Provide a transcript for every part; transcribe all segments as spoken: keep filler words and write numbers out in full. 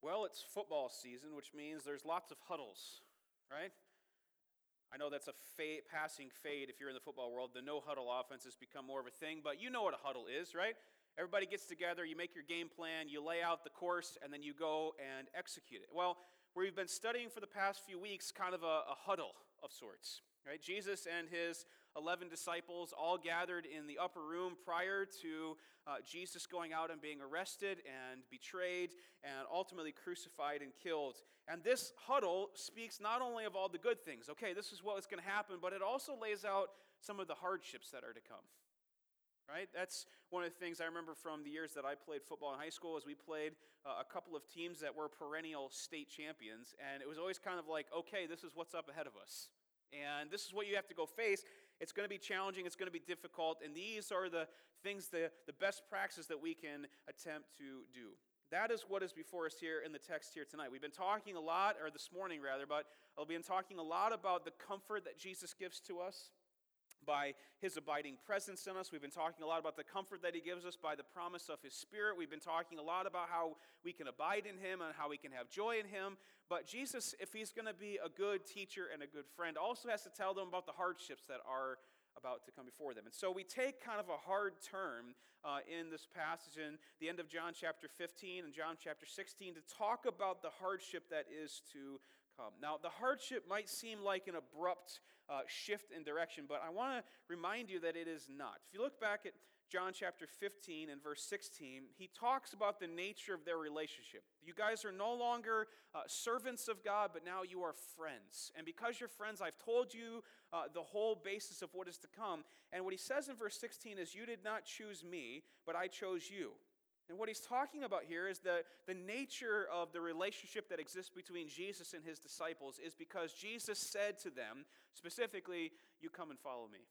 Well, it's football season, which means there's lots of huddles, right? I know that's a fade, passing fade if you're in the football world. The no-huddle offense has become more of a thing, but you know what a huddle is, right? Everybody gets together, you make your game plan, you lay out the course, and then you go and execute it. Well, we've been studying for the past few weeks kind of a, a huddle of sorts, right? Jesus and his eleven disciples all gathered in the upper room prior to uh, Jesus going out and being arrested and betrayed and ultimately crucified and killed. And this huddle speaks not only of all the good things, okay, this is what's going to happen, but it also lays out some of the hardships that are to come. Right? That's one of the things I remember from the years that I played football in high school, is we played uh, a couple of teams that were perennial state champions, and it was always kind of like, okay, this is what's up ahead of us. And this is what you have to go face. It's going to be challenging, it's going to be difficult, and these are the things, the, the best practices that we can attempt to do. That is what is before us here in the text here tonight. We've been talking a lot, or this morning rather, but I've been talking a lot about the comfort that Jesus gives to us by his abiding presence in us. We've been talking a lot about the comfort that he gives us by the promise of his Spirit. We've been talking a lot about how we can abide in him and how we can have joy in him. But Jesus, if he's going to be a good teacher and a good friend, also has to tell them about the hardships that are about to come before them. And so we take kind of a hard turn uh, in this passage in the end of John chapter fifteen and John chapter sixteen to talk about the hardship that is to come. Now, the hardship might seem like an abrupt uh, shift in direction, but I want to remind you that it is not. If you look back at John chapter fifteen and verse sixteen, he talks about the nature of their relationship. You guys are no longer uh, servants of God, but now you are friends. And because you're friends, I've told you uh, the whole basis of what is to come. And what he says in verse sixteen is, you did not choose me, but I chose you. And what he's talking about here is the, the nature of the relationship that exists between Jesus and his disciples is because Jesus said to them, specifically, you come and follow me.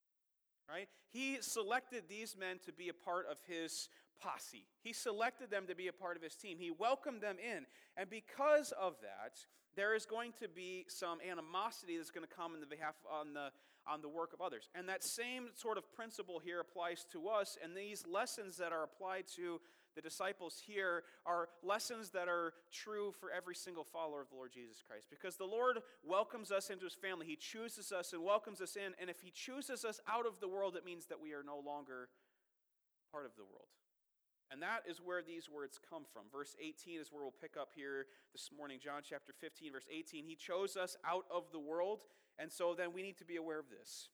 Right? He selected these men to be a part of his posse. He selected them to be a part of his team. He welcomed them in. And because of that, there is going to be some animosity that's going to come in the behalf on the on the work of others. And that same sort of principle here applies to us, and these lessons that are applied to the disciples here are lessons that are true for every single follower of the Lord Jesus Christ. Because the Lord welcomes us into his family. He chooses us and welcomes us in. And if he chooses us out of the world, it means that we are no longer part of the world. And that is where these words come from. Verse eighteen is where we'll pick up here this morning. John chapter fifteen, verse eighteen. He chose us out of the world, and so then we need to be aware of this.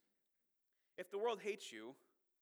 If the world hates you,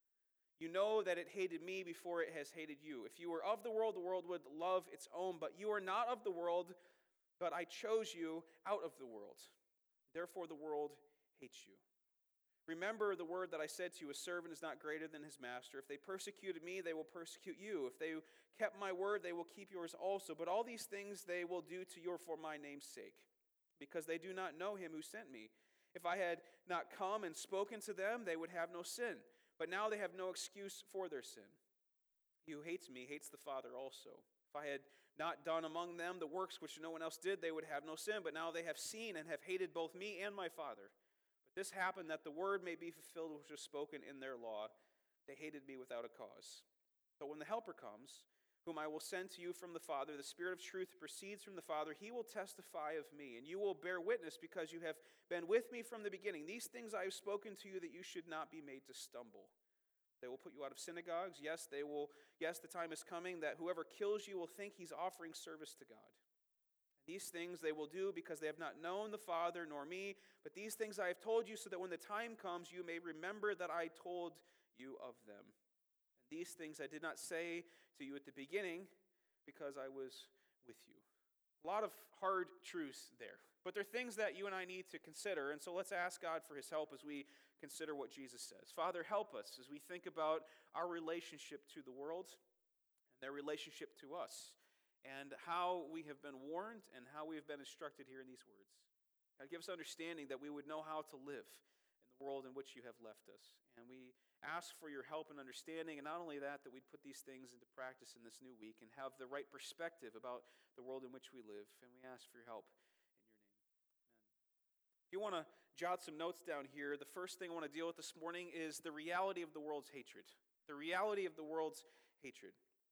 you know that it hated me before it has hated you. If you were of the world, the world would love its own, but you are not of the world, but I chose you out of the world. Therefore the world hates you. Remember the word that I said to you, a servant is not greater than his master. If they persecuted me, they will persecute you. If they kept my word, they will keep yours also. But all these things they will do to you for my name's sake, because they do not know him who sent me. If I had not come and spoken to them, they would have no sin. But now they have no excuse for their sin. He who hates me hates the Father also. If I had not done among them the works which no one else did, they would have no sin. But now they have seen and have hated both me and my Father. This happened that the word may be fulfilled which was spoken in their law. They hated me without a cause. But when the Helper comes, whom I will send to you from the Father, the Spirit of truth proceeds from the Father, he will testify of me, and you will bear witness because you have been with me from the beginning. These things I have spoken to you that you should not be made to stumble. They will put you out of synagogues. Yes, they will. Yes, the time is coming that whoever kills you will think he's offering service to God. These things they will do because they have not known the Father nor me, but these things I have told you so that when the time comes you may remember that I told you of them. And these things I did not say to you at the beginning because I was with you. A lot of hard truths there, but they're things that you and I need to consider, and so let's ask God for his help as we consider what Jesus says. Father, help us as we think about our relationship to the world and their relationship to us, and how we have been warned and how we have been instructed here in these words. God, give us understanding that we would know how to live in the world in which you have left us. And we ask for your help and understanding, and not only that, that we'd put these things into practice in this new week and have the right perspective about the world in which we live. And we ask for your help in your name. Amen. If you want to jot some notes down here, the first thing I want to deal with this morning is the reality of the world's hatred. The reality of the world's hatred.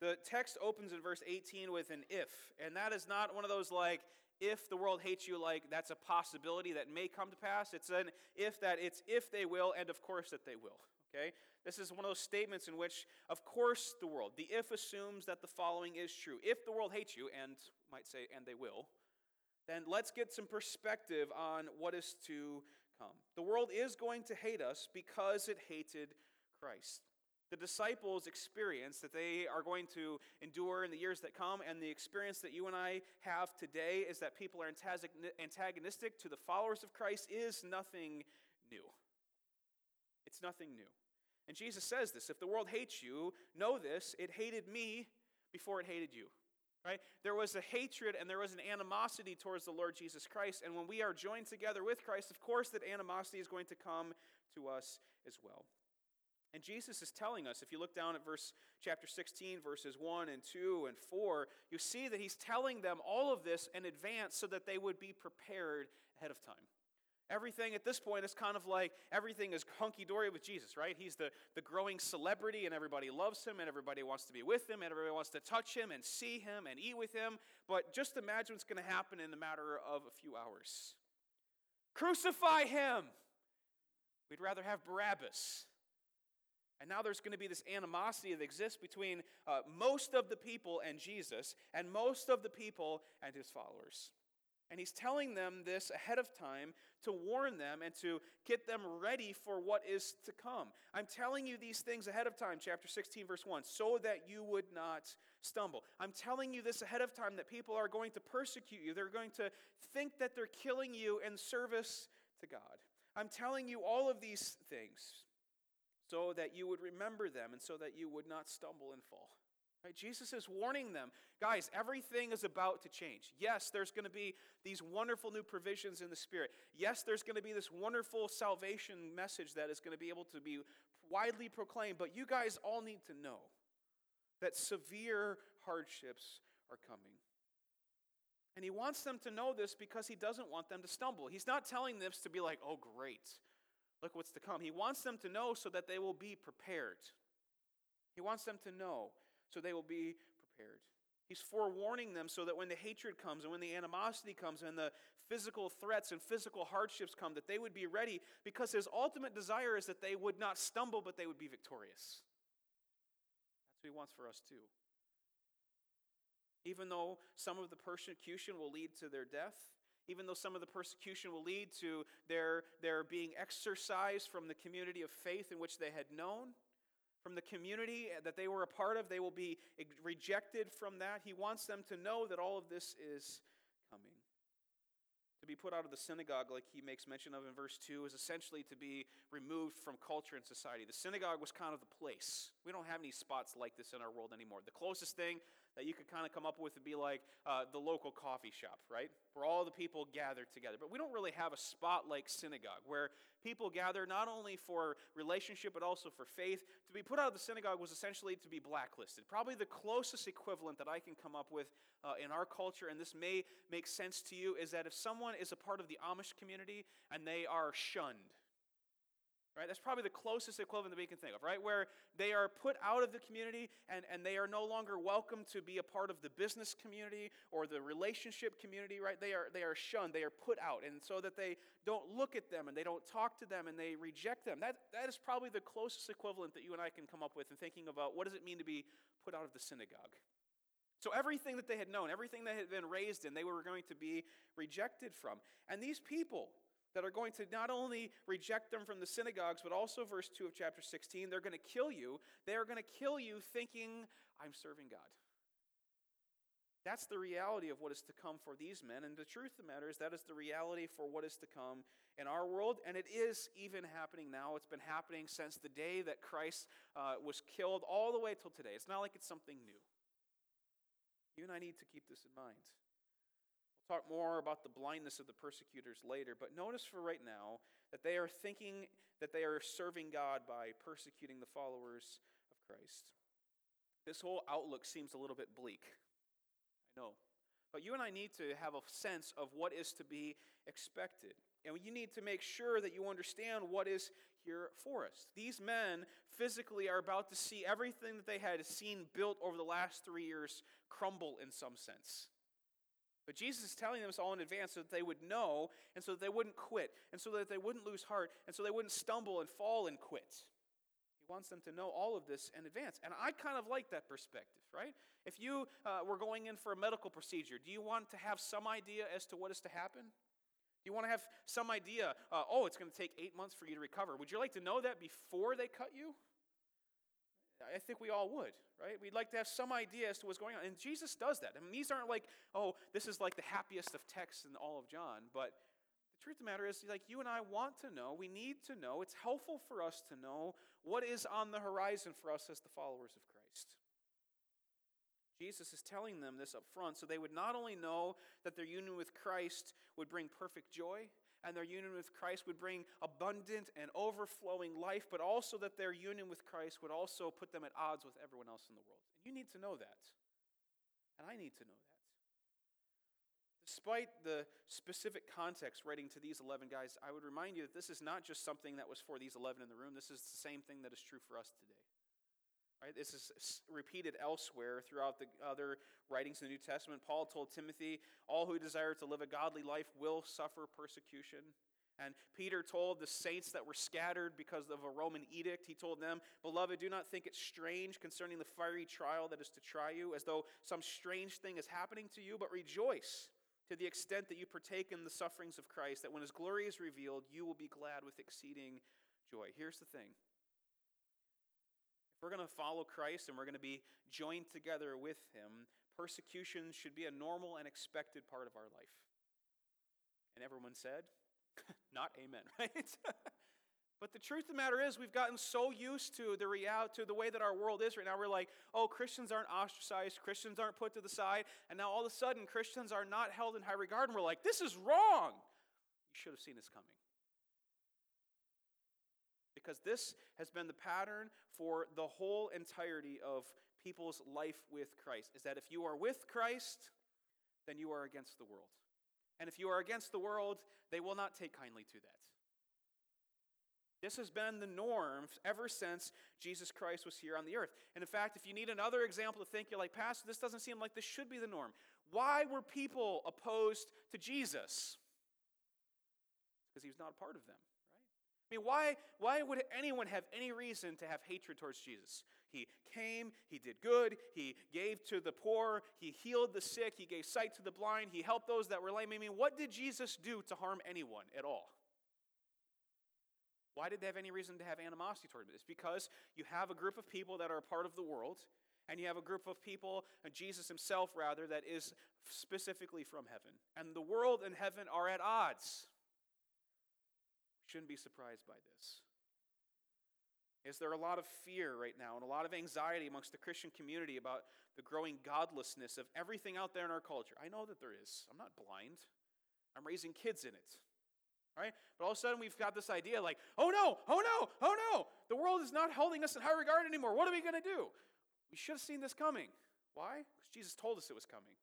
The text opens in verse eighteen with an if, and that is not one of those like, if the world hates you, like that's a possibility that may come to pass. It's an if that it's if they will, and of course that they will. Okay? This is one of those statements in which, of course, the world. The if assumes that the following is true. If the world hates you, and might say, and they will, then let's get some perspective on what is to come. The world is going to hate us because it hated Christ. The disciples' experience that they are going to endure in the years that come, and the experience that you and I have today, is that people are antagonistic to the followers of Christ, is nothing new. It's nothing new. And Jesus says this, if the world hates you, know this, it hated me before it hated you. Right? There was a hatred and there was an animosity towards the Lord Jesus Christ, and when we are joined together with Christ, of course that animosity is going to come to us as well. And Jesus is telling us, if you look down at verse chapter sixteen, verses one and two and four, you see that he's telling them all of this in advance so that they would be prepared ahead of time. Everything at this point is kind of like everything is hunky-dory with Jesus, right? He's the, the growing celebrity, and everybody loves him, and everybody wants to be with him, and everybody wants to touch him and see him and eat with him. But just imagine what's going to happen in the matter of a few hours. Crucify him! We'd rather have Barabbas. And now there's going to be this animosity that exists between uh, most of the people and Jesus, and most of the people and his followers. And he's telling them this ahead of time to warn them and to get them ready for what is to come. I'm telling you these things ahead of time, chapter sixteen, verse one, so that you would not stumble. I'm telling you this ahead of time that people are going to persecute you. They're going to think that they're killing you in service to God. I'm telling you all of these things so that you would remember them and so that you would not stumble and fall. Right? Jesus is warning them, guys, everything is about to change. Yes, there's going to be these wonderful new provisions in the Spirit. Yes, there's going to be this wonderful salvation message that is going to be able to be widely proclaimed. But you guys all need to know that severe hardships are coming. And he wants them to know this because he doesn't want them to stumble. He's not telling this to be like, oh, great, look what's to come. He wants them to know so that they will be prepared. He wants them to know so they will be prepared. He's forewarning them so that when the hatred comes and when the animosity comes and the physical threats and physical hardships come, that they would be ready, because his ultimate desire is that they would not stumble, but they would be victorious. That's what he wants for us too. Even though some of the persecution will lead to their death, even though some of the persecution will lead to their, their being exorcised from the community of faith in which they had known, from the community that they were a part of, they will be rejected from that. He wants them to know that all of this is coming. To be put out of the synagogue, like he makes mention of in verse two, is essentially to be removed from culture and society. The synagogue was kind of the place. We don't have any spots like this in our world anymore. The closest thing that you could kind of come up with would be like uh, the local coffee shop, right? Where all the people gather together. But we don't really have a spot like synagogue, where people gather not only for relationship but also for faith. To be put out of the synagogue was essentially to be blacklisted. Probably the closest equivalent that I can come up with uh, in our culture, and this may make sense to you, is that if someone is a part of the Amish community and they are shunned, right? That's probably the closest equivalent that we can think of, right? Where they are put out of the community and, and they are no longer welcome to be a part of the business community or the relationship community, right? They are, they are shunned, they are put out, and so that they don't look at them and they don't talk to them and they reject them. That, that is probably the closest equivalent that you and I can come up with in thinking about what does it mean to be put out of the synagogue. So everything that they had known, everything they had been raised in, they were going to be rejected from. And these people that are going to not only reject them from the synagogues, but also verse two of chapter sixteen, they're going to kill you. They are going to kill you thinking, I'm serving God. That's the reality of what is to come for these men. And the truth of the matter is that is the reality for what is to come in our world. And it is even happening now. It's been happening since the day that Christ uh, was killed all the way till today. It's not like it's something new. You and I need to keep this in mind. We'll talk more about the blindness of the persecutors later, but notice for right now that they are thinking that they are serving God by persecuting the followers of Christ. This whole outlook seems a little bit bleak. I know. But you and I need to have a sense of what is to be expected. And you need to make sure that you understand what is here for us. These men physically are about to see everything that they had seen built over the last three years crumble in some sense. But Jesus is telling them this all in advance so that they would know, and so that they wouldn't quit, and so that they wouldn't lose heart, and so they wouldn't stumble and fall and quit. He wants them to know all of this in advance. And I kind of like that perspective, right? If you uh, were going in for a medical procedure, do you want to have some idea as to what is to happen? Do you want to have some idea, uh, oh, it's going to take eight months for you to recover? Would you like to know that before they cut you? I think we all would, right? We'd like to have some idea as to what's going on. And Jesus does that. I mean, these aren't like, oh, this is like the happiest of texts in all of John. But the truth of the matter is, like, you and I want to know, we need to know, it's helpful for us to know what is on the horizon for us as the followers of Christ. Jesus is telling them this up front so they would not only know that their union with Christ would bring perfect joy, and their union with Christ would bring abundant and overflowing life, but also that their union with Christ would also put them at odds with everyone else in the world. And you need to know that. And I need to know that. Despite the specific context writing to these eleven guys, I would remind you that this is not just something that was for these eleven in the room. This is the same thing that is true for us today. Right? This is repeated elsewhere throughout the other writings in the New Testament. Paul told Timothy, all who desire to live a godly life will suffer persecution. And Peter told the saints that were scattered because of a Roman edict, he told them, beloved, do not think it strange concerning the fiery trial that is to try you, as though some strange thing is happening to you, but rejoice to the extent that you partake in the sufferings of Christ, that when his glory is revealed, you will be glad with exceeding joy. Here's the thing. If we're going to follow Christ and we're going to be joined together with him, persecution should be a normal and expected part of our life. And everyone said, not amen, right? But the truth of the matter is we've gotten so used to the reality, to the way that our world is right now. We're like, oh, Christians aren't ostracized, Christians aren't put to the side, and now all of a sudden Christians are not held in high regard, and we're like, this is wrong. You should have seen this coming. Because this has been the pattern for the whole entirety of people's life with Christ, is that if you are with Christ, then you are against the world. And if you are against the world, they will not take kindly to that. This has been the norm ever since Jesus Christ was here on the earth. And in fact, if you need another example to think, you're like, Pastor, this doesn't seem like this should be the norm. Why were people opposed to Jesus? Because he was not a part of them. I mean, why, why would anyone have any reason to have hatred towards Jesus? He came, he did good, he gave to the poor, he healed the sick, he gave sight to the blind, he helped those that were lame. I mean, what did Jesus do to harm anyone at all? Why did they have any reason to have animosity toward him? It's because you have a group of people that are a part of the world, and you have a group of people, and Jesus himself rather, that is specifically from heaven. And the world and heaven are at odds. Shouldn't be surprised by this. Is there a lot of fear right now and a lot of anxiety amongst the Christian community about the growing godlessness of everything out there in our culture? I know that there is. I'm not blind. I'm raising kids in it. Right? But all of a sudden we've got this idea like, oh no, oh no, oh no, the world is not holding us in high regard anymore. What are we going to do? We should have seen this coming. Why? Because Jesus told us it was coming.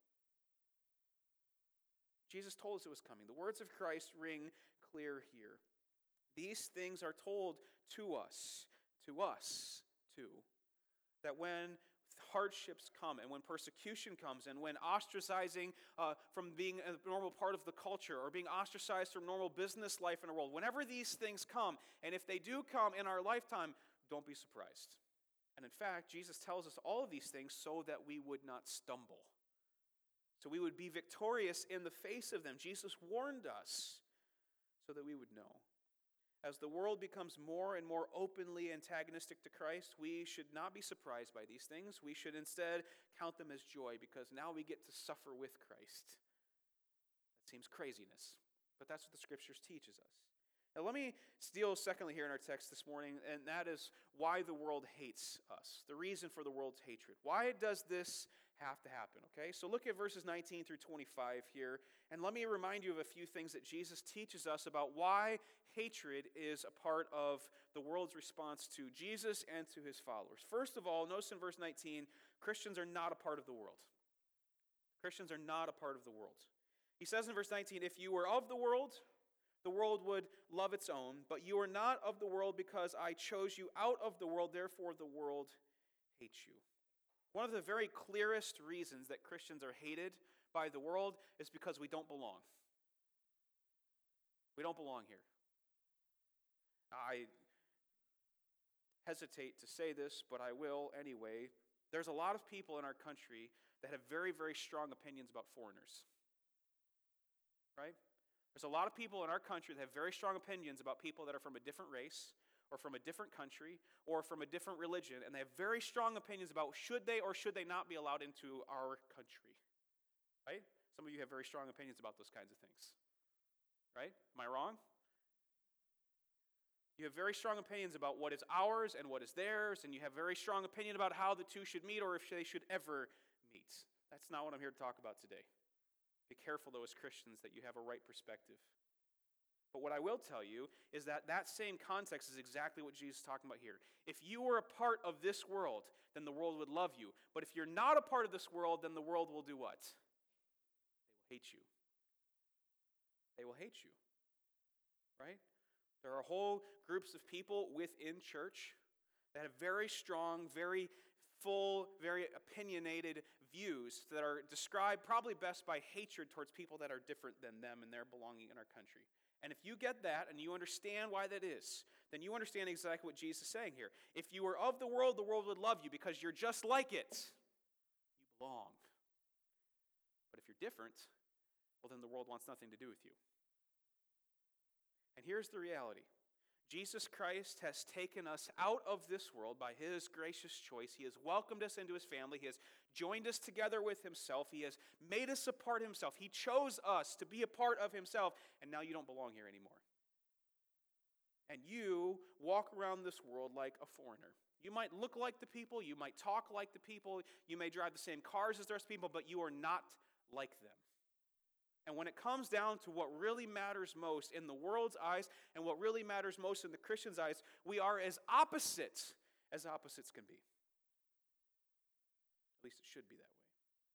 Jesus told us it was coming. The words of Christ ring clear here. These things are told to us, to us too, that when hardships come and when persecution comes and when ostracizing uh, from being a normal part of the culture or being ostracized from normal business life in the world, whenever these things come, and if they do come in our lifetime, don't be surprised. And in fact, Jesus tells us all of these things so that we would not stumble, so we would be victorious in the face of them. Jesus warned us so that we would know. As the world becomes more and more openly antagonistic to Christ, we should not be surprised by these things. We should instead count them as joy because now we get to suffer with Christ. That seems craziness, but that's what the Scriptures teaches us. Now let me deal secondly here in our text this morning, and that is why the world hates us, the reason for the world's hatred. Why does this have to happen, okay? So look at verses nineteen through twenty-five here, and let me remind you of a few things that Jesus teaches us about why hatred is a part of the world's response to Jesus and to his followers. First of all, notice in verse nineteen, Christians are not a part of the world. Christians are not a part of the world. He says in verse nineteen, if you were of the world, the world would love its own, but you are not of the world because I chose you out of the world, therefore the world hates you. One of the very clearest reasons that Christians are hated by the world is because we don't belong. We don't belong here. I hesitate to say this, but I will anyway. There's a lot of people in our country that have very, very strong opinions about foreigners. Right? There's a lot of people in our country that have very strong opinions about people that are from a different race or from a different country or from a different religion, and they have very strong opinions about should they or should they not be allowed into our country. Right? Some of you have very strong opinions about those kinds of things. Right? Am I wrong? You have very strong opinions about what is ours and what is theirs, and you have very strong opinion about how the two should meet or if they should ever meet. That's not what I'm here to talk about today. Be careful, though, as Christians, that you have a right perspective. But what I will tell you is that that same context is exactly what Jesus is talking about here. If you were a part of this world, then the world would love you. But if you're not a part of this world, then the world will do what? They will hate you. They will hate you. Right? There are whole groups of people within church that have very strong, very full, very opinionated views that are described probably best by hatred towards people that are different than them and their belonging in our country. And if you get that and you understand why that is, then you understand exactly what Jesus is saying here. If you were of the world, the world would love you because you're just like it. You belong. But if you're different, well, then the world wants nothing to do with you. And here's the reality. Jesus Christ has taken us out of this world by his gracious choice. He has welcomed us into his family. He has joined us together with himself. He has made us a part of himself. He chose us to be a part of himself, and now you don't belong here anymore. And you walk around this world like a foreigner. You might look like the people. You might talk like the people. You may drive the same cars as the rest of people, but you are not like them. And when it comes down to what really matters most in the world's eyes and what really matters most in the Christian's eyes, we are as opposite as opposites can be. At least it should be that way.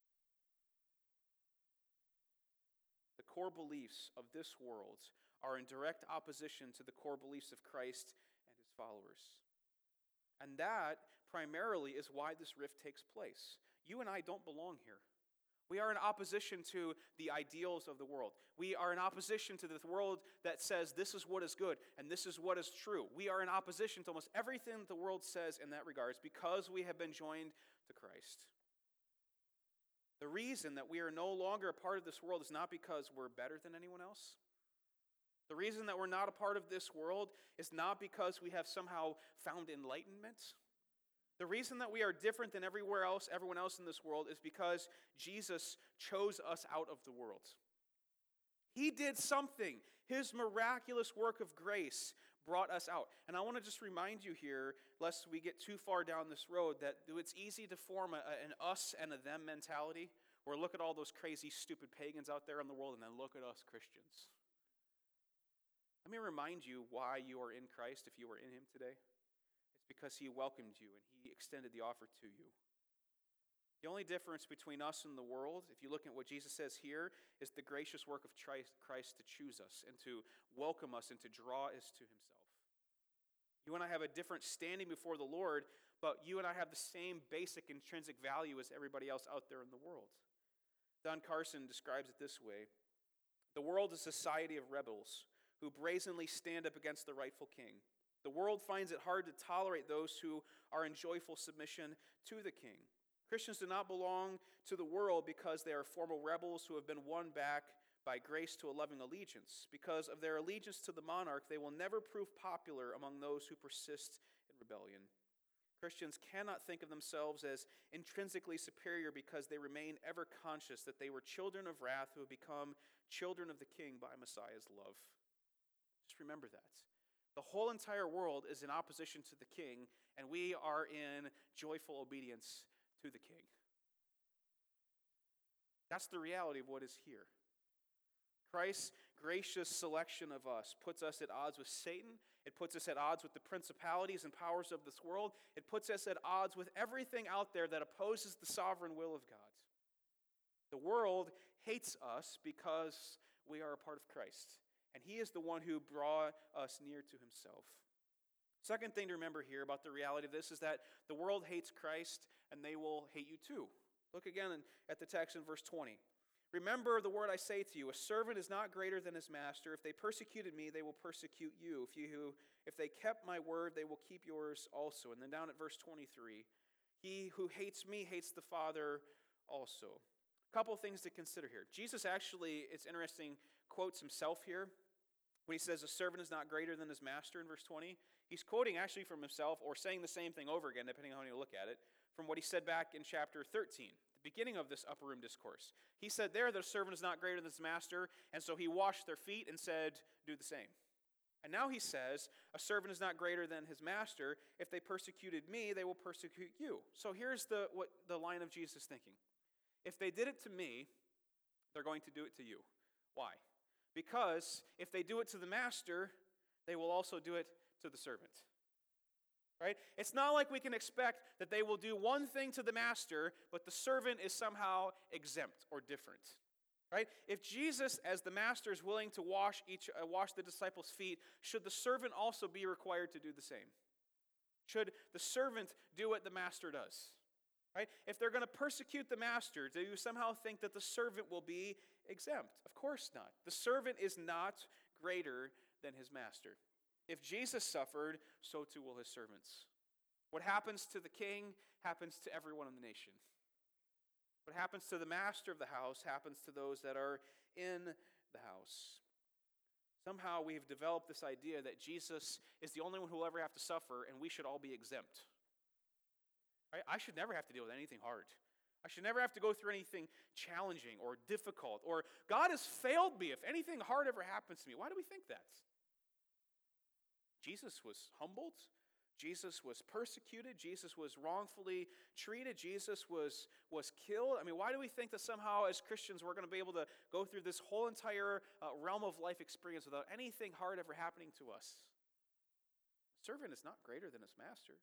The core beliefs of this world are in direct opposition to the core beliefs of Christ and his followers. And that primarily is why this rift takes place. You and I don't belong here. We are in opposition to the ideals of the world. We are in opposition to the world that says this is what is good and this is what is true. We are in opposition to almost everything the world says in that regards because we have been joined to Christ. The reason that we are no longer a part of this world is not because we're better than anyone else. The reason that we're not a part of this world is not because we have somehow found enlightenment. The reason that we are different than everywhere else, everyone else in this world, is because Jesus chose us out of the world. He did something. His miraculous work of grace brought us out. And I want to just remind you here, lest we get too far down this road, that it's easy to form a, an us and a them mentality, where look at all those crazy, stupid pagans out there in the world, and then look at us Christians. Let me remind you why you are in Christ if you are in him today. Because he welcomed you and he extended the offer to you. The only difference between us and the world, if you look at what Jesus says here, is the gracious work of Christ to choose us and to welcome us and to draw us to himself. You and I have a different standing before the Lord, but you and I have the same basic intrinsic value as everybody else out there in the world. Don Carson describes it this way: the world is a society of rebels who brazenly stand up against the rightful king. The world finds it hard to tolerate those who are in joyful submission to the king. Christians do not belong to the world because they are former rebels who have been won back by grace to a loving allegiance. Because of their allegiance to the monarch, they will never prove popular among those who persist in rebellion. Christians cannot think of themselves as intrinsically superior because they remain ever conscious that they were children of wrath who have become children of the king by Messiah's love. Just remember that. The whole entire world is in opposition to the king, and we are in joyful obedience to the king. That's the reality of what is here. Christ's gracious selection of us puts us at odds with Satan. It puts us at odds with the principalities and powers of this world. It puts us at odds with everything out there that opposes the sovereign will of God. The world hates us because we are a part of Christ. And he is the one who brought us near to himself. Second thing to remember here about the reality of this is that the world hates Christ, and they will hate you too. Look again at the text in verse twenty. Remember the word I say to you, a servant is not greater than his master. If they persecuted me, they will persecute you. If you, if they kept my word, they will keep yours also. And then down at verse twenty-three, he who hates me hates the Father also. A couple things to consider here. Jesus actually, it's interesting, quotes himself here when he says a servant is not greater than his master in verse twenty. He's quoting actually from himself or saying the same thing over again, depending on how you look at it, from what he said back in chapter thirteen. Beginning of this upper room discourse. He said there that a servant is not greater than his master, and so he washed their feet and said, do the same. And now he says, a servant is not greater than his master. If they persecuted me, they will persecute you. So here's the what the line of Jesus thinking. If they did it to me, they're going to do it to you. Why? Because if they do it to the master, they will also do it to the servant. Right? It's not like we can expect that they will do one thing to the master, but the servant is somehow exempt or different. Right? If Jesus, as the master, is willing to wash each uh, wash the disciples' feet, should the servant also be required to do the same? Should the servant do what the master does? Right? If they're going to persecute the master, do you somehow think that the servant will be exempt? Of course not. The servant is not greater than his master. If Jesus suffered, so too will his servants. What happens to the king happens to everyone in the nation. What happens to the master of the house happens to those that are in the house. Somehow we've developed this idea that Jesus is the only one who will ever have to suffer, and we should all be exempt. Right? I should never have to deal with anything hard. I should never have to go through anything challenging or difficult. Or God has failed me if anything hard ever happens to me. Why do we think that? Jesus was humbled. Jesus was persecuted. Jesus was wrongfully treated. Jesus was, was killed. I mean, why do we think that somehow as Christians we're going to be able to go through this whole entire uh, realm of life experience without anything hard ever happening to us? The servant is not greater than his master.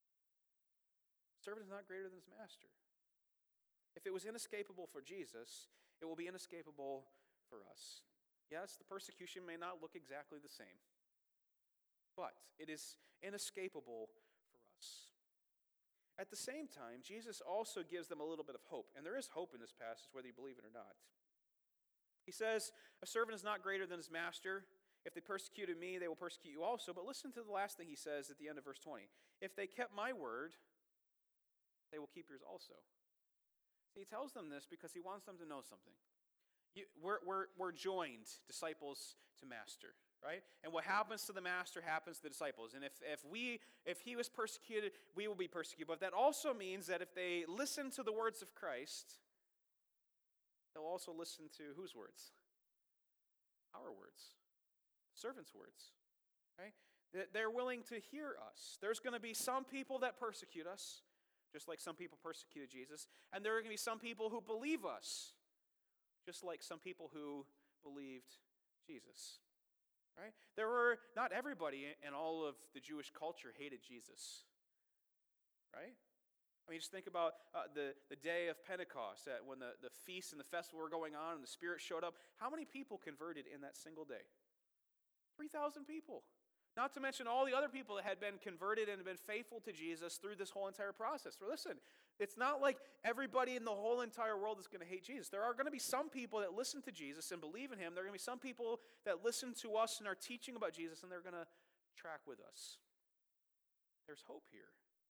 The servant is not greater than his master. If it was inescapable for Jesus, it will be inescapable for us. Yes, the persecution may not look exactly the same, but it is inescapable for us. At the same time, Jesus also gives them a little bit of hope. And there is hope in this passage, whether you believe it or not. He says, a servant is not greater than his master. If they persecuted me, they will persecute you also. But listen to the last thing he says at the end of verse twenty. If they kept my word, they will keep yours also. See, he tells them this because he wants them to know something. You, we're, we're, we're joined, disciples to master. Right? And what happens to the master happens to the disciples. And if, if we if he was persecuted, we will be persecuted. But that also means that if they listen to the words of Christ, they'll also listen to whose words? Our words. Servants' words. Right? They're willing to hear us. There's going to be some people that persecute us, just like some people persecuted Jesus. And there are going to be some people who believe us, just like some people who believed Jesus. Right? There were, not everybody in all of the Jewish culture hated Jesus. Right? I mean, just think about uh, the, the day of Pentecost, uh, when the, the feast and the festival were going on and the Spirit showed up. How many people converted in that single day? three thousand people. Not to mention all the other people that had been converted and had been faithful to Jesus through this whole entire process. So listen, it's not like everybody in the whole entire world is going to hate Jesus. There are going to be some people that listen to Jesus and believe in him. There are going to be some people that listen to us and are teaching about Jesus, and they're going to track with us. There's hope here.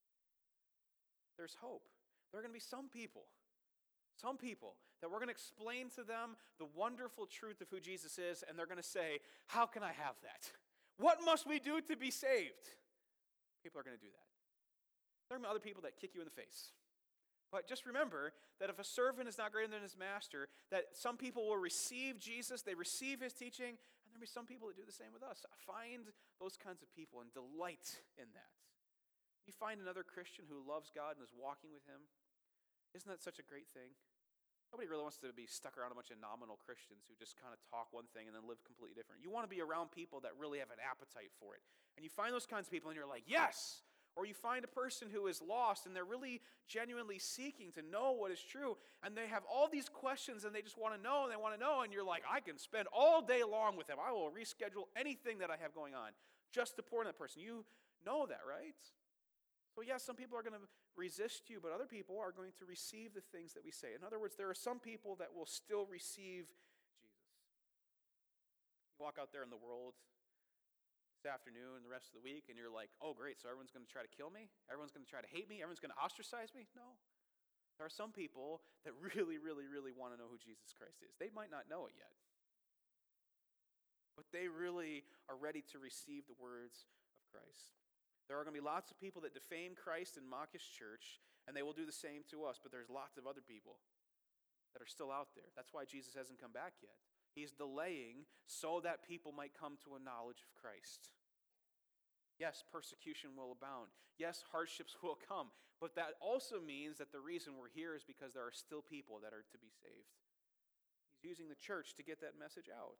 There's hope. There are going to be some people, some people that we're going to explain to them the wonderful truth of who Jesus is, and they're going to say, how can I have that? What must we do to be saved? People are going to do that. There are other people that kick you in the face. But just remember that if a servant is not greater than his master, that some people will receive Jesus, they receive his teaching, and there'll be some people that do the same with us. Find those kinds of people and delight in that. You find another Christian who loves God and is walking with him. Isn't that such a great thing? Nobody really wants to be stuck around a bunch of nominal Christians who just kind of talk one thing and then live completely different. You want to be around people that really have an appetite for it. And you find those kinds of people and you're like, yes, Or you find a person who is lost and they're really genuinely seeking to know what is true, and they have all these questions and they just want to know and they want to know, and you're like, I can spend all day long with them. I will reschedule anything that I have going on just to pour in that person. You know that, right? So yes, some people are going to resist you, but other people are going to receive the things that we say. In other words, there are some people that will still receive Jesus. You walk out there in the world this afternoon, the rest of the week, and you're like, oh great, so everyone's going to try to kill me? Everyone's going to try to hate me? Everyone's going to ostracize me? No. There are some people that really, really, really want to know who Jesus Christ is. They might not know it yet, but they really are ready to receive the words of Christ. There are going to be lots of people that defame Christ and mock his church, and they will do the same to us, but there's lots of other people that are still out there. That's why Jesus hasn't come back yet. He's delaying so that people might come to a knowledge of Christ. Yes, persecution will abound. Yes, hardships will come, but that also means that the reason we're here is because there are still people that are to be saved. He's using the church to get that message out.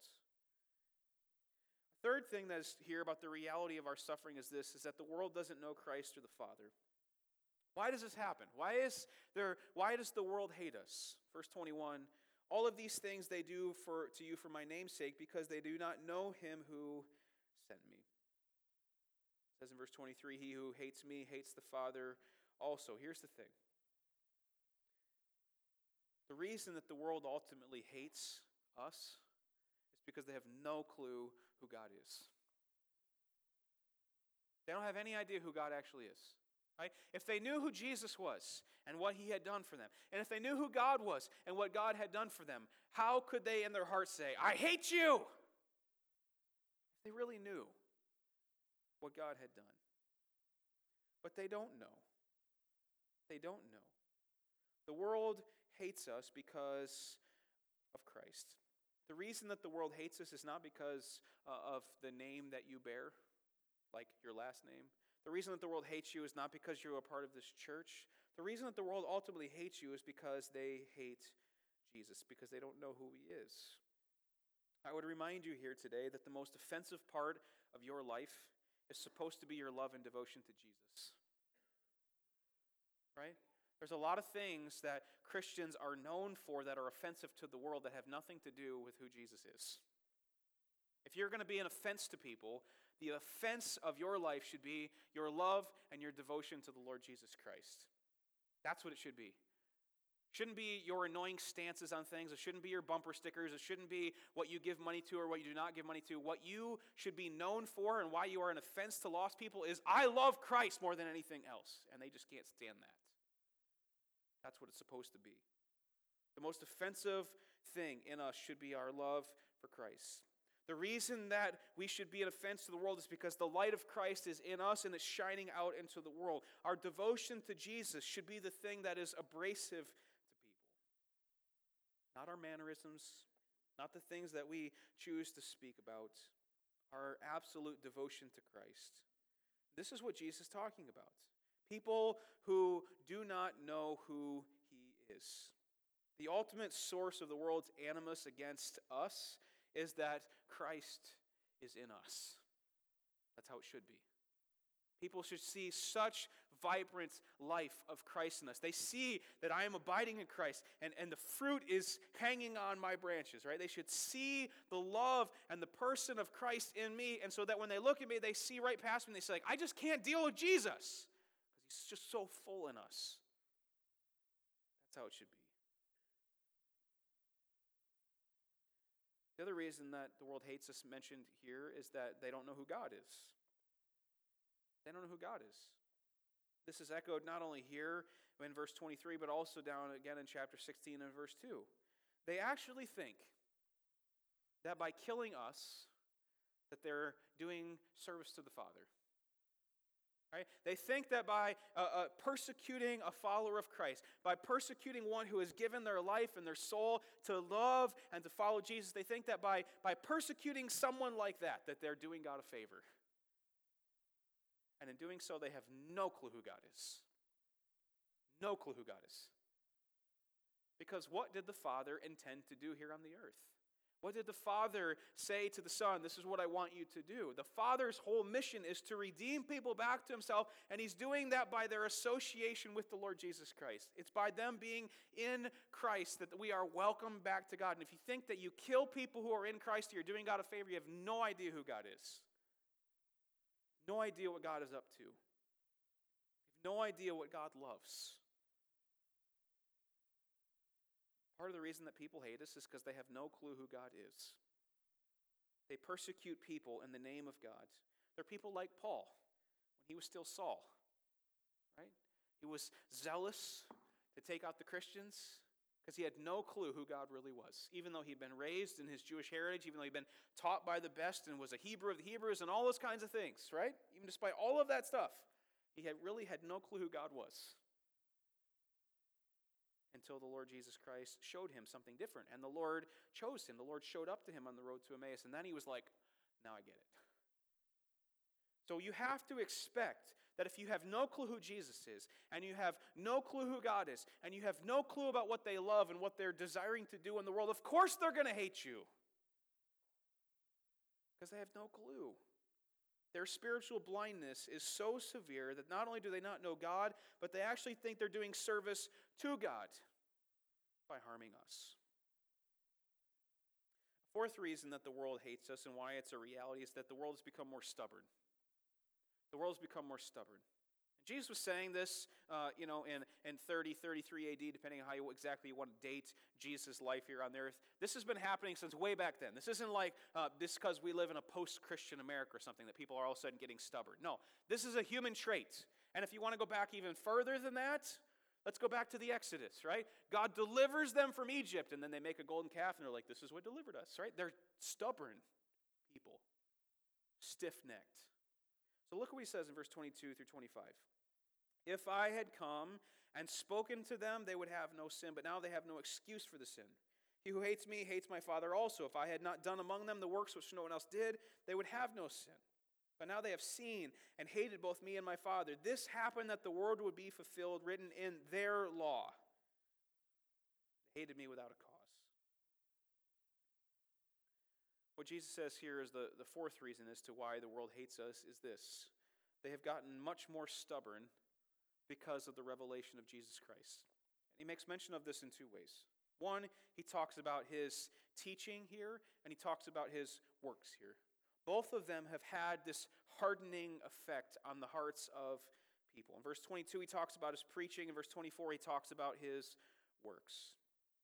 Third thing that is here about the reality of our suffering is this, is that the world doesn't know Christ or the Father. Why does this happen? Why is there, why does the world hate us? Verse twenty-one, all of these things they do for to you for my name's sake, because they do not know him who sent me. It says in verse twenty-three, he who hates me hates the Father also. Here's the thing. The reason that the world ultimately hates us is because they have no clue who God is. They don't have any idea who God actually is. Right? If they knew who Jesus was and what he had done for them, and if they knew who God was and what God had done for them, how could they in their hearts say, I hate you? If they really knew what God had done. But they don't know. They don't know. The world hates us because of Christ. The reason that the world hates us is not because uh, of the name that you bear, like your last name. The reason that the world hates you is not because you're a part of this church. The reason that the world ultimately hates you is because they hate Jesus, because they don't know who he is. I would remind you here today that the most offensive part of your life is supposed to be your love and devotion to Jesus. Right? There's a lot of things that Christians are known for that are offensive to the world that have nothing to do with who Jesus is. If you're going to be an offense to people, the offense of your life should be your love and your devotion to the Lord Jesus Christ. That's what it should be. It shouldn't be your annoying stances on things. It shouldn't be your bumper stickers. It shouldn't be what you give money to or what you do not give money to. What you should be known for and why you are an offense to lost people is, I love Christ more than anything else. And they just can't stand that. That's what it's supposed to be. The most offensive thing in us should be our love for Christ. The reason that we should be an offense to the world is because the light of Christ is in us and it's shining out into the world. Our devotion to Jesus should be the thing that is abrasive to people. Not our mannerisms, not the things that we choose to speak about. Our absolute devotion to Christ. This is what Jesus is talking about. People who do not know who he is. The ultimate source of the world's animus against us is that Christ is in us. That's how it should be. People should see such vibrant life of Christ in us. They see that I am abiding in Christ and, and the fruit is hanging on my branches, right? They should see the love and the person of Christ in me, and so that when they look at me, they see right past me and they say, like, I just can't deal with Jesus because he's just so full in us. That's how it should be. The other reason that the world hates us mentioned here is that they don't know who God is. They don't know who God is. This is echoed not only here in verse twenty-three, but also down again in chapter sixteen and verse two. They actually think that by killing us, that they're doing service to the Father. Right? They think that by uh, uh, persecuting a follower of Christ, by persecuting one who has given their life and their soul to love and to follow Jesus, they think that by, by persecuting someone like that, that they're doing God a favor. And in doing so, they have no clue who God is. No clue who God is. Because what did the Father intend to do here on the earth? What did the Father say to the Son? This is what I want you to do. The Father's whole mission is to redeem people back to himself, and he's doing that by their association with the Lord Jesus Christ. It's by them being in Christ that we are welcomed back to God. And if you think that you kill people who are in Christ, you're doing God a favor, you have no idea who God is. No idea what God is up to. You have no idea what God loves. Part of the reason that people hate us is because they have no clue who God is. They persecute people in the name of God. They're people like Paul when he was still Saul, right? He was zealous to take out the Christians because he had no clue who God really was. Even though he'd been raised in his Jewish heritage, even though he'd been taught by the best and was a Hebrew of the Hebrews and all those kinds of things, right? Even despite all of that stuff, he had really had no clue who God was. Until the Lord Jesus Christ showed him something different. And the Lord chose him. The Lord showed up to him on the road to Emmaus. And then he was like, now I get it. So you have to expect that if you have no clue who Jesus is, and you have no clue who God is, and you have no clue about what they love and what they're desiring to do in the world, of course they're going to hate you. Because they have no clue. Their spiritual blindness is so severe that not only do they not know God, but they actually think they're doing service to God by harming us. A fourth reason that the world hates us and why it's a reality is that the world has become more stubborn. The world has become more stubborn. Jesus was saying this, uh, you know, in, in thirty, thirty-three A D, depending on how you exactly you want to date Jesus' life here on the earth. This has been happening since way back then. This isn't like uh, this because we live in a post-Christian America or something that people are all of a sudden getting stubborn. No, this is a human trait. And if you want to go back even further than that, let's go back to the Exodus, right? God delivers them from Egypt, and then they make a golden calf, and they're like, this is what delivered us, right? They're stubborn people, stiff-necked. So look what he says in verse twenty-two through twenty-five. If I had come and spoken to them, they would have no sin, but now they have no excuse for the sin. He who hates me hates my Father also. If I had not done among them the works which no one else did, they would have no sin. But now they have seen and hated both me and my Father. This happened that the word would be fulfilled, written in their law. They hated me without a cause. What Jesus says here is the, the fourth reason as to why the world hates us is this. They have gotten much more stubborn because of the revelation of Jesus Christ. And he makes mention of this in two ways. One, he talks about his teaching here, and he talks about his works here. Both of them have had this hardening effect on the hearts of people. In verse twenty-two, he talks about his preaching. In verse twenty-four, he talks about his works.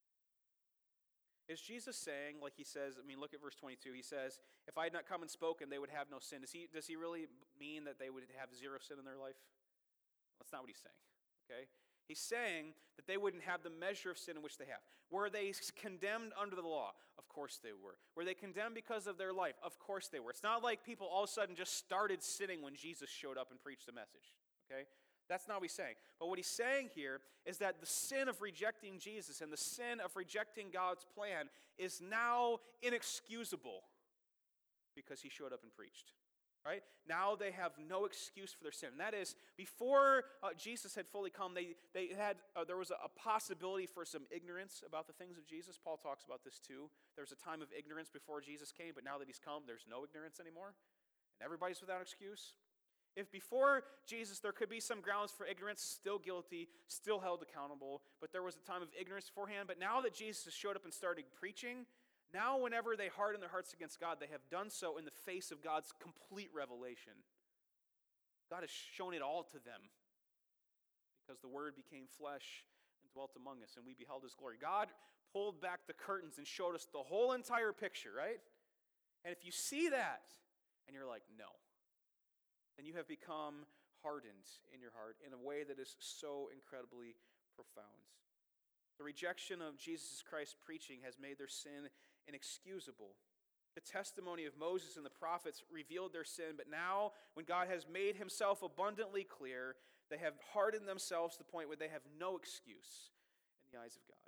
Is Jesus saying, like he says, I mean, look at verse twenty-two. He says, if I had not come and spoken, they would have no sin. Does he, does he really mean that they would have zero sin in their life? That's not what he's saying, okay? He's saying that they wouldn't have the measure of sin in which they have. Were they condemned under the law? Of course they were. Were they condemned because of their life? Of course they were. It's not like people all of a sudden just started sinning when Jesus showed up and preached the message, okay? That's not what he's saying. But what he's saying here is that the sin of rejecting Jesus and the sin of rejecting God's plan is now inexcusable because he showed up and preached. Right? Now they have no excuse for their sin. And that is, before uh, Jesus had fully come, they, they had uh, there was a, a possibility for some ignorance about the things of Jesus. Paul talks about this too. There was a time of ignorance before Jesus came, but now that he's come, there's no ignorance anymore. And everybody's without excuse. If before Jesus there could be some grounds for ignorance, still guilty, still held accountable, but there was a time of ignorance beforehand. But now that Jesus has showed up and started preaching, now whenever they harden their hearts against God, they have done so in the face of God's complete revelation. God has shown it all to them because the Word became flesh and dwelt among us, and we beheld His glory. God pulled back the curtains and showed us the whole entire picture, right? And if you see that and you're like, no, then you have become hardened in your heart in a way that is so incredibly profound. The rejection of Jesus Christ's preaching has made their sin inexcusable. The testimony of Moses and the prophets revealed their sin, but now, when God has made himself abundantly clear, they have hardened themselves to the point where they have no excuse in the eyes of God.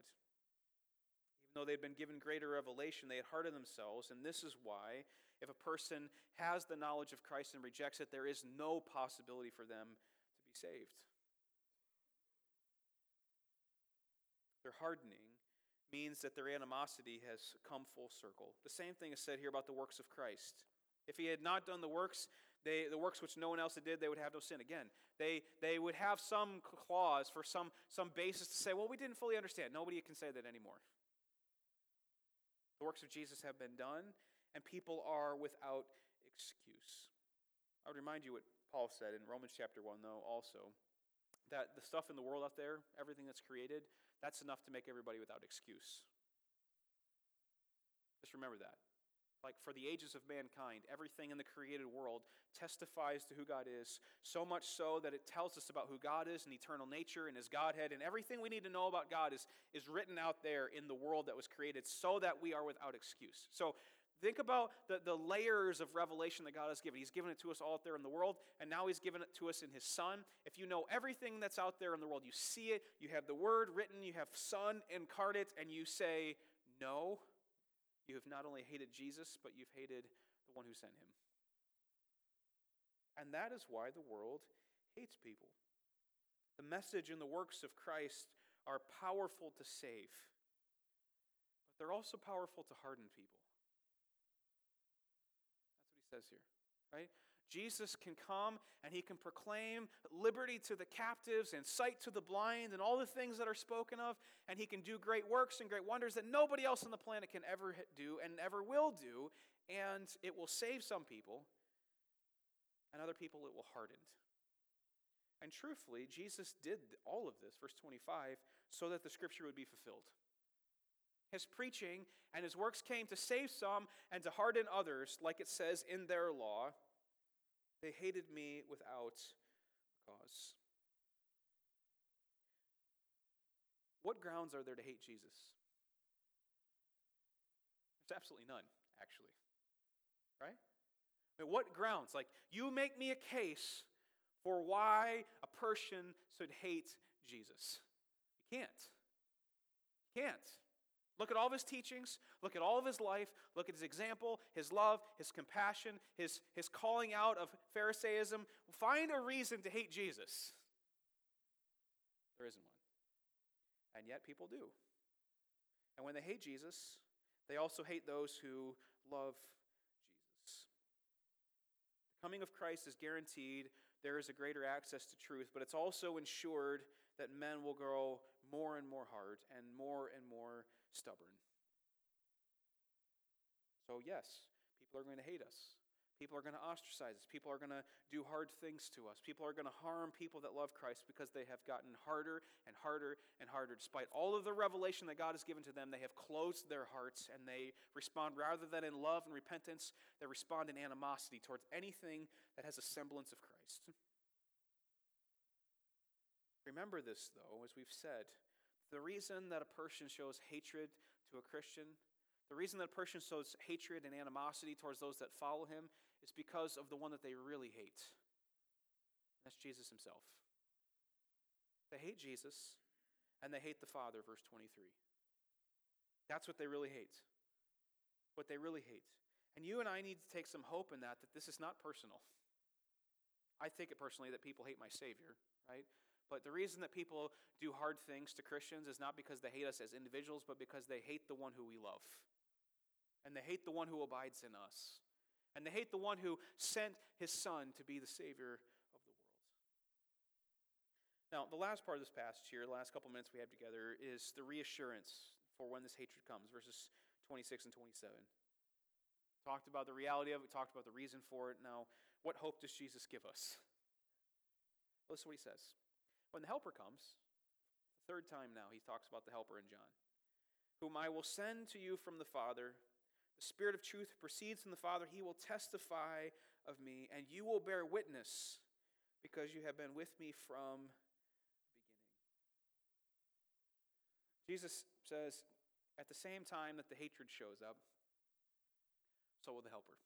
Even though they've been given greater revelation, they had hardened themselves, and this is why, if a person has the knowledge of Christ and rejects it, there is no possibility for them to be saved. Their hardening means that their animosity has come full circle. The same thing is said here about the works of Christ. If he had not done the works, they, the works which no one else had did, they would have no sin. Again, they, they would have some clause for some, some basis to say, well, we didn't fully understand. Nobody can say that anymore. The works of Jesus have been done, and people are without excuse. I would remind you what Paul said in Romans chapter one, though, also, that the stuff in the world out there, everything that's created, that's enough to make everybody without excuse. Just remember that. Like for the ages of mankind, everything in the created world testifies to who God is, so much so that it tells us about who God is and eternal nature and his Godhead, and everything we need to know about God is, is written out there in the world that was created so that we are without excuse. So think about the, the layers of revelation that God has given. He's given it to us all out there in the world, and now he's given it to us in his Son. If you know everything that's out there in the world, you see it, you have the Word written, you have Son incarnate, and you say, no, you have not only hated Jesus, but you've hated the one who sent him. And that is why the world hates people. The message and the works of Christ are powerful to save, but they're also powerful to harden people. Says here, right? Jesus can come and he can proclaim liberty to the captives and sight to the blind and all the things that are spoken of, and he can do great works and great wonders that nobody else on the planet can ever do and ever will do, and it will save some people, and other people it will harden. And truthfully, Jesus did all of this, verse twenty-five, so that the scripture would be fulfilled. His preaching and his works came to save some and to harden others, like it says in their law. They hated me without cause. What grounds are there to hate Jesus? There's absolutely none, actually. Right? I mean, what grounds? Like, you make me a case for why a person should hate Jesus. You can't. You can't. Look at all of his teachings, look at all of his life, look at his example, his love, his compassion, his, his calling out of Pharisaism. Find a reason to hate Jesus. There isn't one. And yet people do. And when they hate Jesus, they also hate those who love Jesus. The coming of Christ is guaranteed. There is a greater access to truth, but it's also ensured that men will grow more and more hard and more and more stubborn. So yes, people are going to hate us. People are going to ostracize us. People are going to do hard things to us. People are going to harm people that love Christ because they have gotten harder and harder and harder. Despite all of the revelation that God has given to them, they have closed their hearts and they respond rather than in love and repentance, they respond in animosity towards anything that has a semblance of Christ. Remember this, though, as we've said, the reason that a person shows hatred to a Christian, the reason that a person shows hatred and animosity towards those that follow him is because of the one that they really hate. And that's Jesus himself. They hate Jesus, and they hate the Father, verse twenty-three. That's what they really hate. What they really hate. And you and I need to take some hope in that, that this is not personal. I take it personally that people hate my Savior, right? But the reason that people do hard things to Christians is not because they hate us as individuals, but because they hate the one who we love. And they hate the one who abides in us. And they hate the one who sent his Son to be the Savior of the world. Now, the last part of this passage here, the last couple minutes we have together, is the reassurance for when this hatred comes, verses twenty-six and twenty-seven. Talked about the reality of it, we talked about the reason for it. Now, what hope does Jesus give us? Listen to what he says. When the Helper comes, the third time now he talks about the Helper in John, whom I will send to you from the Father, the Spirit of truth proceeds from the Father. He will testify of me, and you will bear witness because you have been with me from the beginning. Jesus says, at the same time that the hatred shows up, so will the Helper.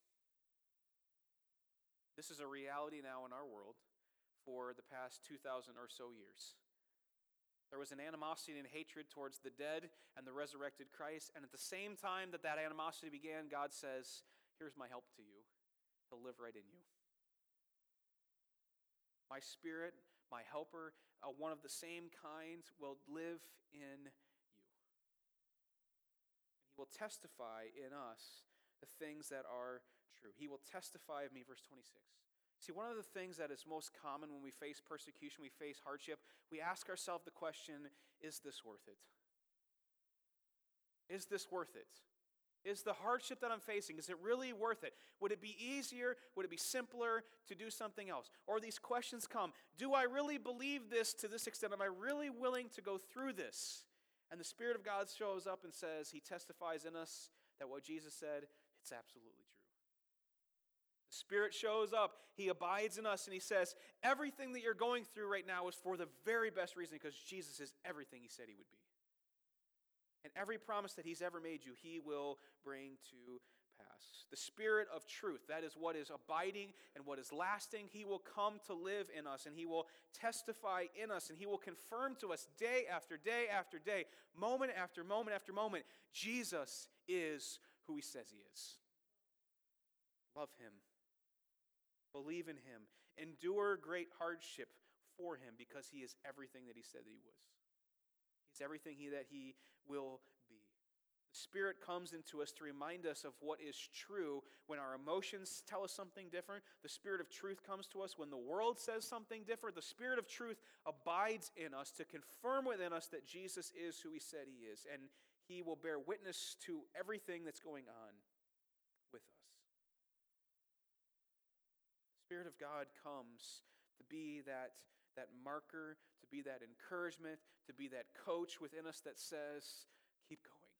This is a reality now in our world. For the past two thousand or so years. There was an animosity and hatred towards the dead and the resurrected Christ, and at the same time that that animosity began, God says, here's my help to you. He'll live right in you. My Spirit, my helper, uh, one of the same kind, will live in you. will testify in us the things that are true. He will testify of me, verse twenty-six. See, one of the things that is most common when we face persecution, we face hardship, we ask ourselves the question, is this worth it? Is this worth it? Is the hardship that I'm facing, is it really worth it? Would it be easier? Would it be simpler to do something else? Or these questions come, do I really believe this to this extent? Am I really willing to go through this? And the Spirit of God shows up and says, he testifies in us that what Jesus said, it's absolutely true. The Spirit shows up, he abides in us, and he says, everything that you're going through right now is for the very best reason, because Jesus is everything he said he would be. And every promise that he's ever made you, he will bring to pass. The Spirit of truth, that is what is abiding and what is lasting, he will come to live in us, and he will testify in us, and he will confirm to us day after day after day, moment after moment after moment, Jesus is who he says he is. Love him. Believe in him. Endure great hardship for him, because he is everything that he said that he was. He's everything he, that he will be. The Spirit comes into us to remind us of what is true when our emotions tell us something different. The Spirit of truth comes to us when the world says something different. The Spirit of truth abides in us to confirm within us that Jesus is who he said he is, and he will bear witness to everything that's going on with us. The Spirit of God comes to be that, that marker, to be that encouragement, to be that coach within us that says, keep going.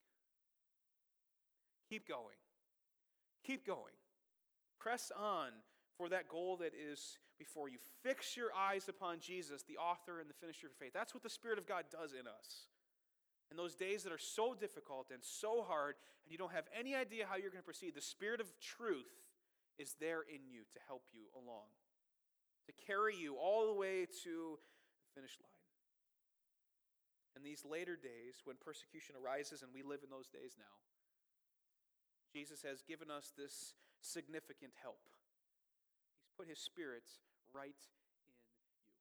Keep going. Keep going. Press on for that goal that is before you. Fix your eyes upon Jesus, the author and the finisher of faith. That's what the Spirit of God does in us. In those days that are so difficult and so hard, and you don't have any idea how you're going to proceed, the Spirit of truth is there in you to help you along, to carry you all the way to the finish line. In these later days, when persecution arises, and we live in those days now, Jesus has given us this significant help. He's put his Spirit right in you,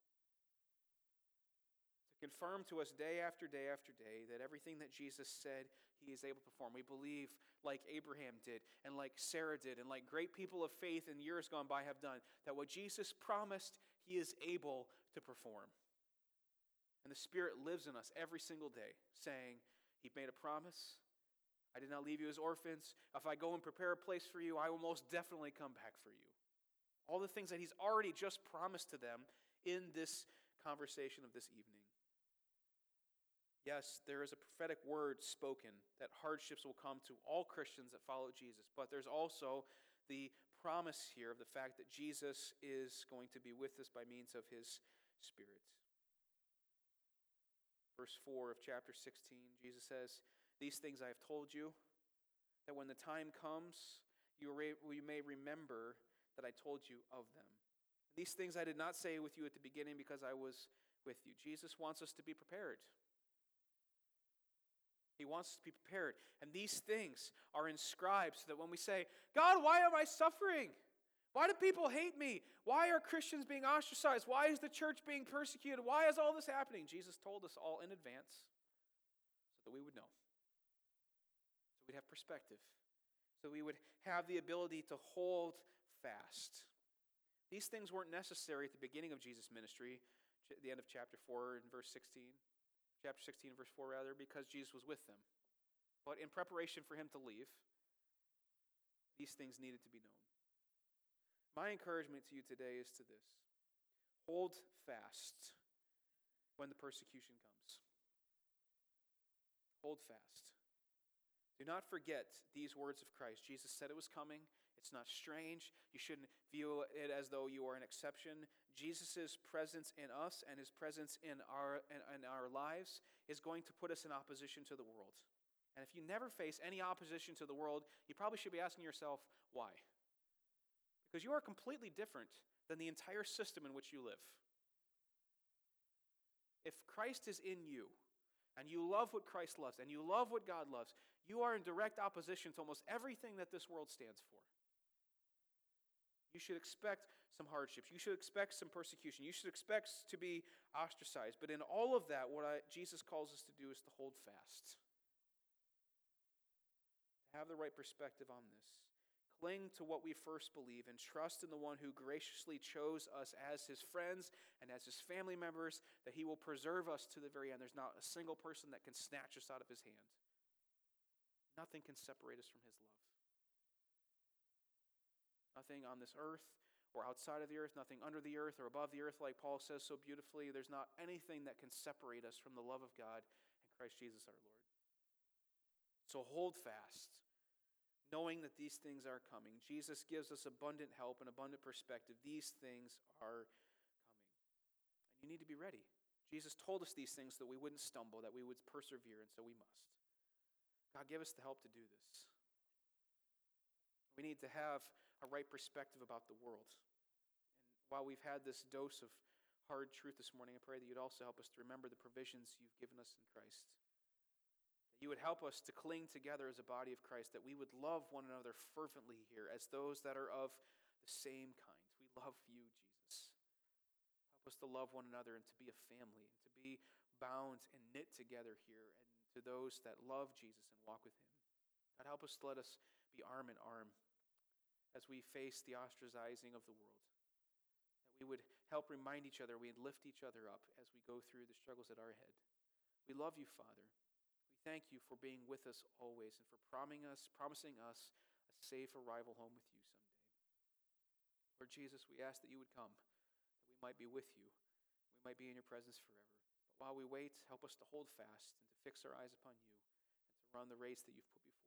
to confirm to us day after day after day that everything that Jesus said he is able to perform. We believe like Abraham did, and like Sarah did, and like great people of faith in years gone by have done, that what Jesus promised, he is able to perform. And the Spirit lives in us every single day, saying, he made a promise. I did not leave you as orphans. If I go and prepare a place for you, I will most definitely come back for you. All the things that he's already just promised to them in this conversation of this evening. Yes, there is a prophetic word spoken that hardships will come to all Christians that follow Jesus, but there's also the promise here of the fact that Jesus is going to be with us by means of his Spirit. Verse four of chapter sixteen, Jesus says, these things I have told you, that when the time comes, you may remember that I told you of them. These things I did not say with you at the beginning because I was with you. Jesus wants us to be prepared. He wants us to be prepared. And these things are inscribed so that when we say, God, why am I suffering? Why do people hate me? Why are Christians being ostracized? Why is the church being persecuted? Why is all this happening? Jesus told us all in advance so that we would know. So we'd have perspective. So we would have the ability to hold fast. These things weren't necessary at the beginning of Jesus' ministry, at the end of chapter four and verse sixteen. Chapter sixteen, verse four, rather, because Jesus was with them. But in preparation for him to leave, these things needed to be known. My encouragement to you today is to this. Hold fast when the persecution comes. Hold fast. Do not forget these words of Christ. Jesus said it was coming. It's not strange. You shouldn't view it as though you are an exception. Jesus' presence in us and his presence in our, in, in our lives is going to put us in opposition to the world. And if you never face any opposition to the world, you probably should be asking yourself, why? Because you are completely different than the entire system in which you live. If Christ is in you, and you love what Christ loves, and you love what God loves, you are in direct opposition to almost everything that this world stands for. You should expect some hardships. You should expect some persecution. You should expect to be ostracized. But in all of that, what I, Jesus calls us to do is to hold fast. to have the right perspective on this. Cling to what we first believe and trust in the one who graciously chose us as his friends and as his family members, that he will preserve us to the very end. There's not a single person that can snatch us out of his hand. Nothing can separate us from his love. Nothing on this earth or outside of the earth, nothing under the earth or above the earth, like Paul says so beautifully. There's not anything that can separate us from the love of God and Christ Jesus our Lord. So hold fast, knowing that these things are coming. Jesus gives us abundant help and abundant perspective. These things are coming. And you need to be ready. Jesus told us these things so that we wouldn't stumble, that we would persevere, and so we must. God, give us the help to do this. We need to have a right perspective about the world. And while we've had this dose of hard truth this morning, I pray that you'd also help us to remember the provisions you've given us in Christ. That you would help us to cling together as a body of Christ, that we would love one another fervently here as those that are of the same kind. We love you, Jesus. Help us to love one another and to be a family and to be bound and knit together here, and to those that love Jesus and walk with him. God, help us to let us be arm in arm as we face the ostracizing of the world. That we would help remind each other, we'd lift each other up as we go through the struggles that are ahead. We love you, Father. We thank you for being with us always and for promising us, promising us a safe arrival home with you someday. Lord Jesus, we ask that you would come, that we might be with you, we might be in your presence forever. But while we wait, help us to hold fast and to fix our eyes upon you and to run the race that you've put before us.